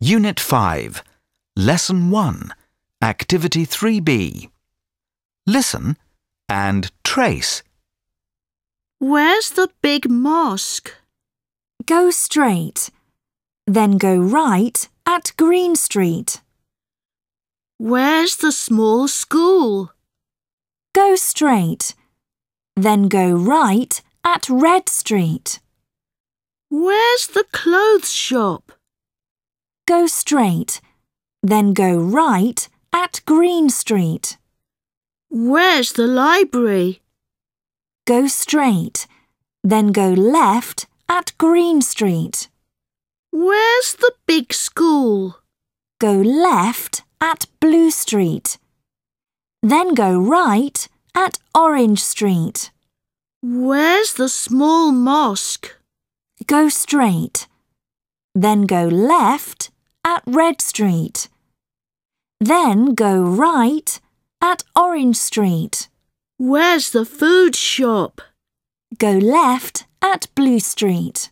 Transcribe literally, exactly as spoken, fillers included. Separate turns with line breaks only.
Unit five, Lesson one, Activity three B. Listen and trace.
Where's the big mosque?
Go straight, then go right at Green Street.
Where's the small school?
Go straight, then go right at Red Street.
Where's the clothes shop?
Go straight, then go right at Green Street.
Where's the library?
Go straight, then go left at Green Street.
Where's the big school?
Go left at Blue Street. Then go right at Orange Street.
Where's the small mosque?
Go straight, then go left at Red Street. Then go right at Orange Street.
Where's the food shop?
Go left at Blue Street.